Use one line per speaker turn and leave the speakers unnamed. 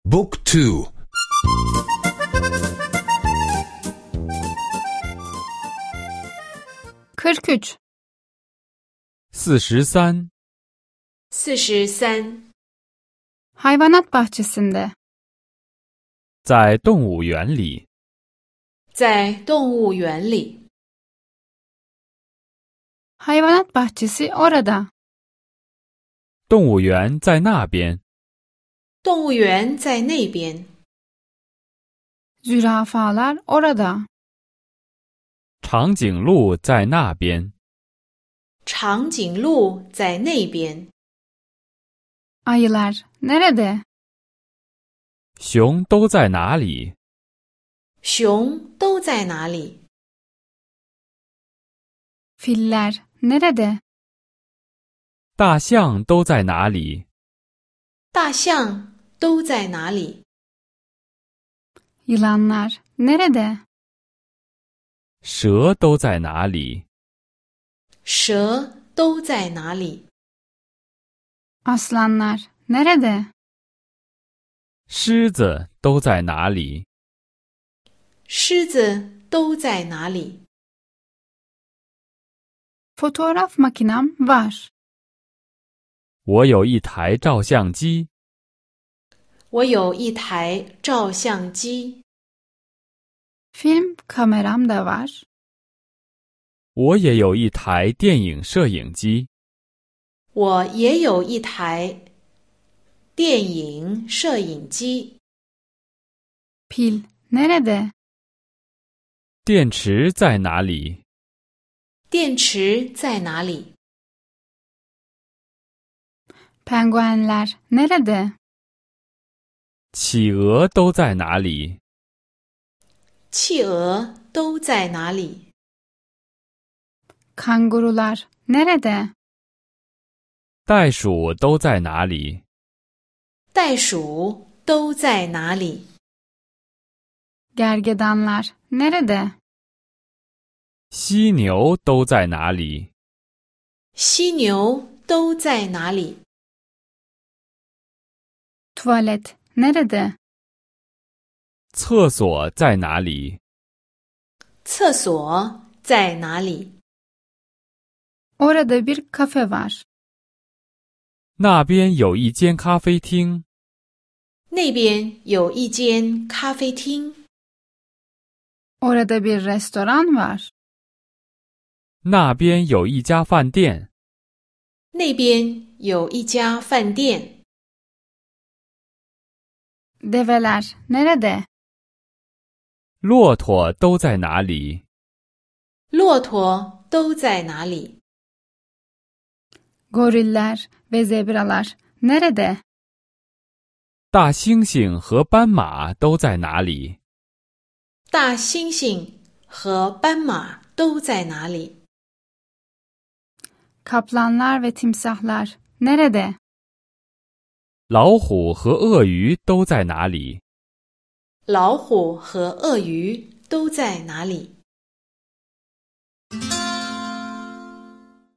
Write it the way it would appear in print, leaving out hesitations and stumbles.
Book 2
43
43.
43.
Hayvanat bahçesinde.
在动物园里。
在动物园里。
Hayvanat bahçesi orada.
动物园在那边。
动物园在那边。
Zürafalar orada.
长颈鹿在那边。
长颈鹿在那边。
Ayılar nerede?
熊都在哪里？
熊都在哪里？
Filler nerede?
大象都在哪里？
大象都在哪里？
Yılanlar nerede?
蛇都在哪里？
蛇都在哪里？
Aslanlar nerede?
狮子都在哪里？
狮子都在哪里？
Fotoğraf makinem var.
我有一台照相机。
我有一台照相机。
Film kameram da var.
我也有一台电影摄影机。
我也有一台电影摄影机。
Pil nerede?
电池在哪里？
电池在哪里？
Penguenler nerede?
企鹅都在哪里？
企鹅都在哪里？
Kangurular nerede?
袋鼠都在哪里？
袋鼠都在哪里？
Gergedanlar nerede?
犀牛都在哪里？
犀牛都在哪里？
Tuvalet nerede?
厕所在哪里？
厕所在哪里？
Orada bir kafe var.
那边有一间咖啡厅。
那边有一间咖啡厅。
Orada bir restoran var.
那边有一家饭店。
那边有一家饭店。
Develer nerede?
骆驼都在哪里？
骆驼都在哪里？
Goriller ve zebralar nerede?
大猩猩和斑马都在哪里？
大猩猩和斑马都在哪里？
Kaplanlar ve timsahlar nerede?
老虎和鳄鱼都在哪里？
老虎和鳄鱼都在哪里？